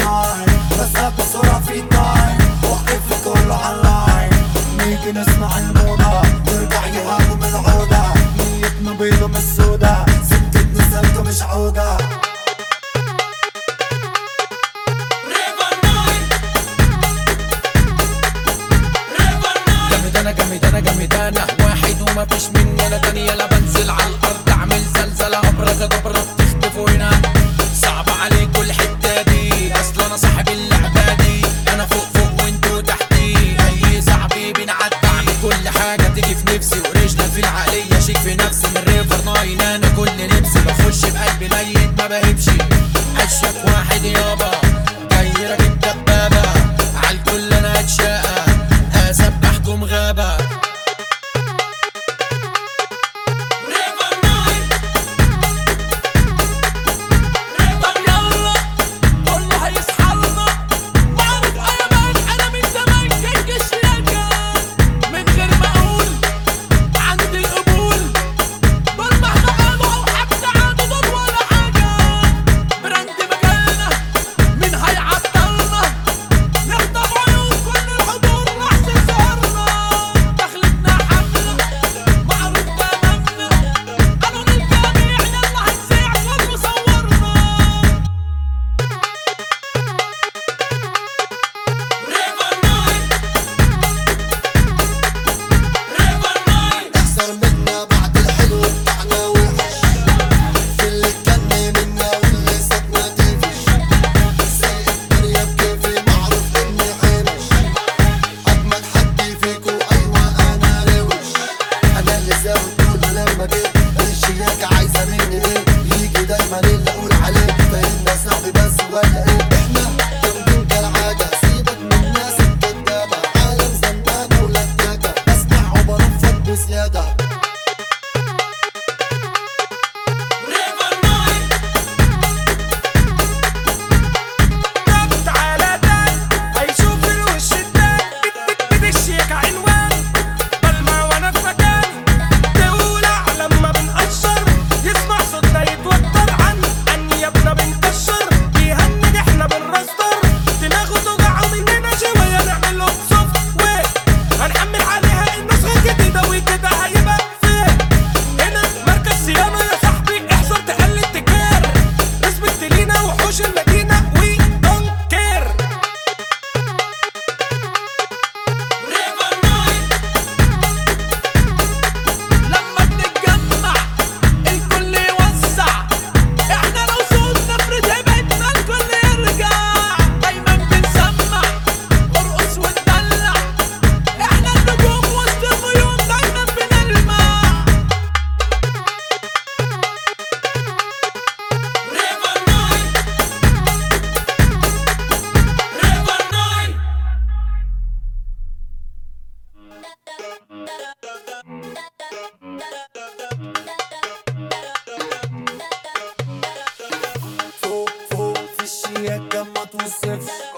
ناين بس بسرعة في تايم وقف كله عاللاين. نيجي نسمع الموضة ترجع يهاجم العودة. نيتنا بيضة مش سودا سكتنا سالكة مش عودة. جامد انا واحد وما فيش مني انا تاني. يلا بنزل على الارض اعمل زلزلة ابركادبرة بتختفوا هنا. صعب عليكوا الحتة دي اصل انا صاحب اللعبة دي. انا فوق وانتوا تحتي اي صاحبي بينعدي. بعمل كل حاجة تيجي في نفسي ورجلة في العقلية شيك في نفسي. من ريفر ناين انا كل نفسي بخش بقلبي ميت ما بهبش. اشك واحد يابا جاي راكب دبابة عالكل انا اتشقى اسبحكم غابة. عايزة مني ايه يجي دايما اللي اقول عليه فإن صعب بس ولا ايه. احنا جامدين كالعادة سيبك من الناس الكدابة. عالم زنانة ولدادة بسمع وبرفض بزيادة. فوق في الشياكة ما توصفش.